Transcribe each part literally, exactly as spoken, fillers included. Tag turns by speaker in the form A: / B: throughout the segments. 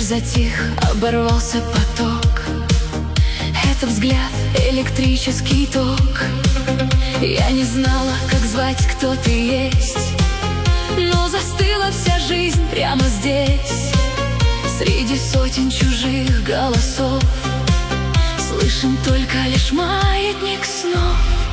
A: затих, оборвался поток. Это взгляд, электрический ток. Я не знала, как звать, кто ты есть, но застыла вся жизнь прямо здесь. Среди сотен чужих голосов слышен только лишь маятник снов.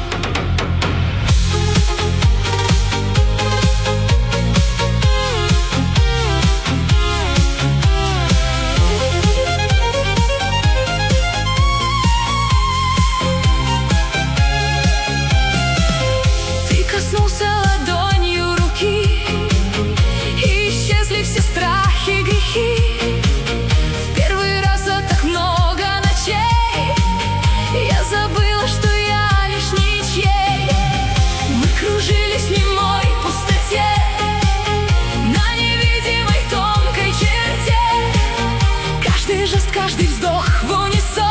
A: Коснулся ладонью руки, и исчезли все страхи, грехи. В первый раз за так много ночей я забыла, что я лишь ничьей. Мы кружились в немой пустоте, на невидимой тонкой черте. Каждый жест, каждый вздох в унисон.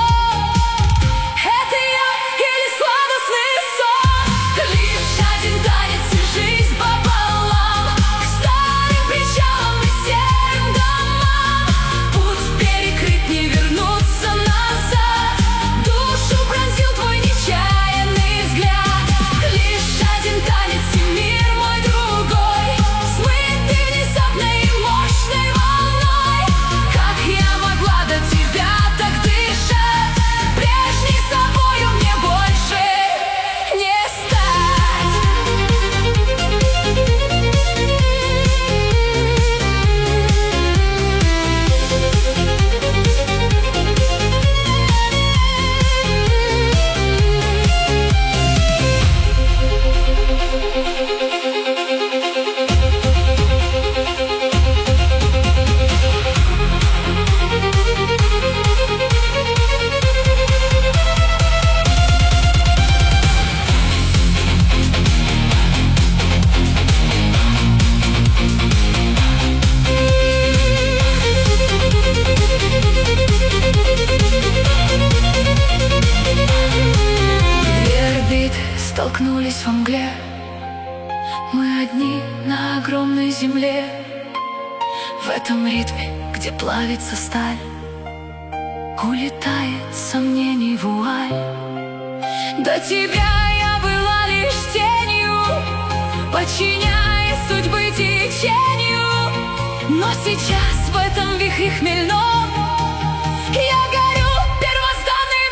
A: Столкнулись во мгле, мы одни на огромной земле. В этом ритме, где плавится сталь, улетает сомнений вуаль. До тебя я была лишь тенью, подчиняясь судьбы течению. Но сейчас в этом вихре хмельном я горю первозданным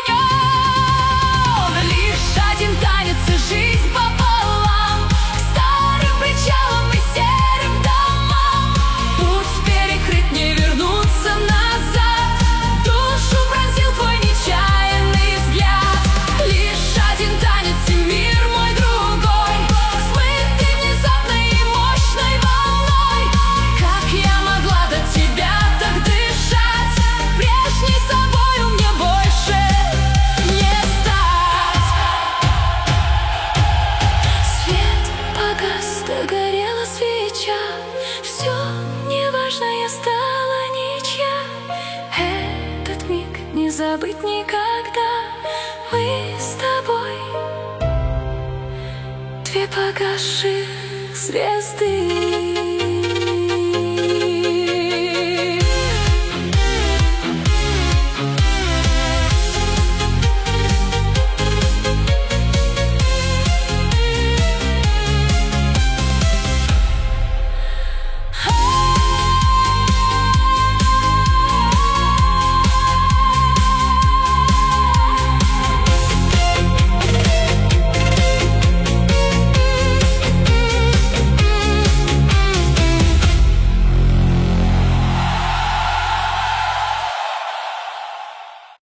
A: огнем. Лишь один танец и жизнь пополам, к старым причалам и серым домам. Путь перекрыт, не вернуться назад, душу пронзил твой нечаянный взгляд. Лишь один танец и мир мой другой, смытый внезапной и мощной волной. Как я могла до тебя так дышать, прежней собою мне больше не стать. Свет погас, догорела свеча, все неважно, я стала ничья. Этот миг не забыть никогда. Мы с тобой две погасших звезды.